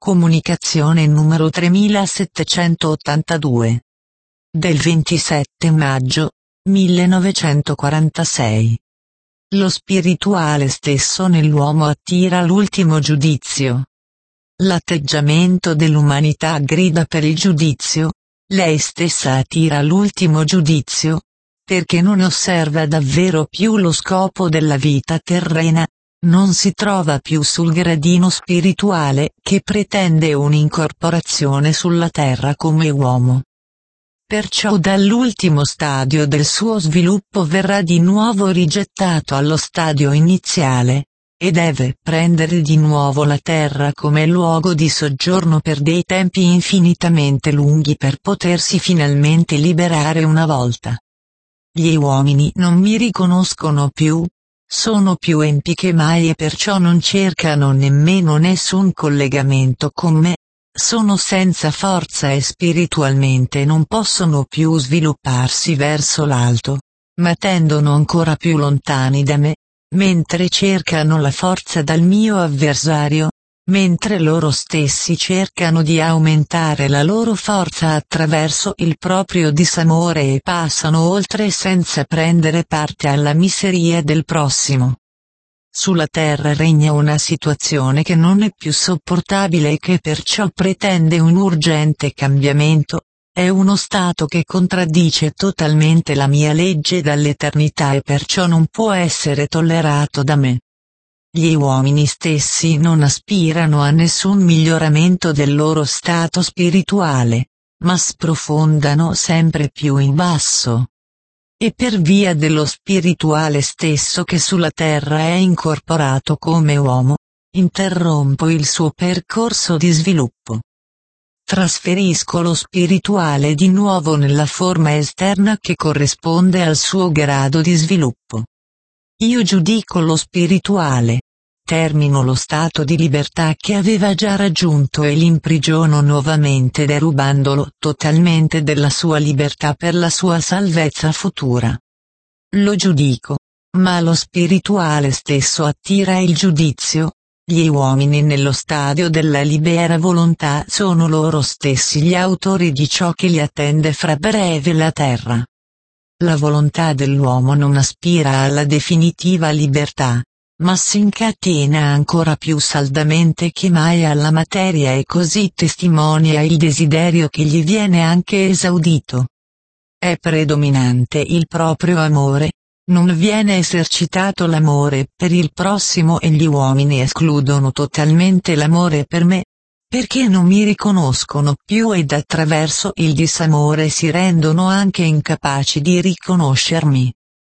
Comunicazione numero 3782. Del 27 maggio 1946. Lo spirituale stesso nell'uomo attira l'ultimo giudizio. L'atteggiamento dell'umanità grida per il giudizio, lei stessa attira l'ultimo giudizio, perché non osserva davvero più lo scopo della vita terrena, non si trova più sul gradino spirituale che pretende un'incorporazione sulla terra come uomo. Perciò dall'ultimo stadio del suo sviluppo verrà di nuovo rigettato allo stadio iniziale, e deve prendere di nuovo la terra come luogo di soggiorno per dei tempi infinitamente lunghi per potersi finalmente liberare una volta. Gli uomini non mi riconoscono più, sono più empi che mai e perciò non cercano nemmeno nessun collegamento con me, sono senza forza e spiritualmente non possono più svilupparsi verso l'alto, ma tendono ancora più lontani da me, mentre cercano la forza dal mio avversario, mentre loro stessi cercano di aumentare la loro forza attraverso il proprio disamore e passano oltre senza prendere parte alla miseria del prossimo. Sulla terra regna una situazione che non è più sopportabile e che perciò pretende un urgente cambiamento, è uno stato che contraddice totalmente la mia legge dall'eternità e perciò non può essere tollerato da me. Gli uomini stessi non aspirano a nessun miglioramento del loro stato spirituale, ma sprofondano sempre più in basso. E per via dello spirituale stesso che sulla terra è incorporato come uomo, interrompo il suo percorso di sviluppo. Trasferisco lo spirituale di nuovo nella forma esterna che corrisponde al suo grado di sviluppo. Io giudico lo spirituale, termino lo stato di libertà che aveva già raggiunto e l'imprigiono nuovamente derubandolo totalmente della sua libertà per la sua salvezza futura. Lo giudico, ma lo spirituale stesso attira il giudizio, gli uomini nello stadio della libera volontà sono loro stessi gli autori di ciò che li attende fra breve la terra. La volontà dell'uomo non aspira alla definitiva libertà, ma si incatena ancora più saldamente che mai alla materia e così testimonia il desiderio che gli viene anche esaudito. È predominante il proprio amore, non viene esercitato l'amore per il prossimo e gli uomini escludono totalmente l'amore per me, perché non mi riconoscono più ed attraverso il disamore si rendono anche incapaci di riconoscermi.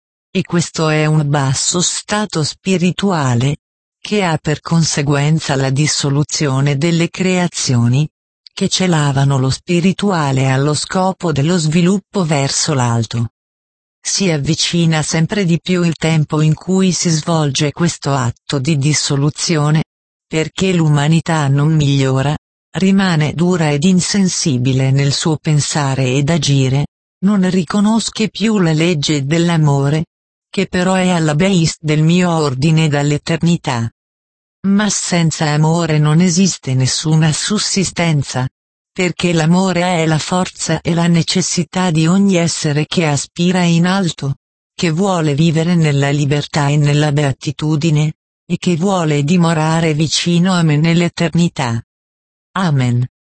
E questo è un basso stato spirituale, che ha per conseguenza la dissoluzione delle creazioni, che celavano lo spirituale allo scopo dello sviluppo verso l'alto. Si avvicina sempre di più il tempo in cui si svolge questo atto di dissoluzione, perché l'umanità non migliora, rimane dura ed insensibile nel suo pensare ed agire, non riconosce più la legge dell'amore, che però è alla base del mio ordine dall'eternità. Ma senza amore non esiste nessuna sussistenza, perché l'amore è la forza e la necessità di ogni essere che aspira in alto, che vuole vivere nella libertà e nella beatitudine, e che vuole dimorare vicino a me nell'eternità. Amen.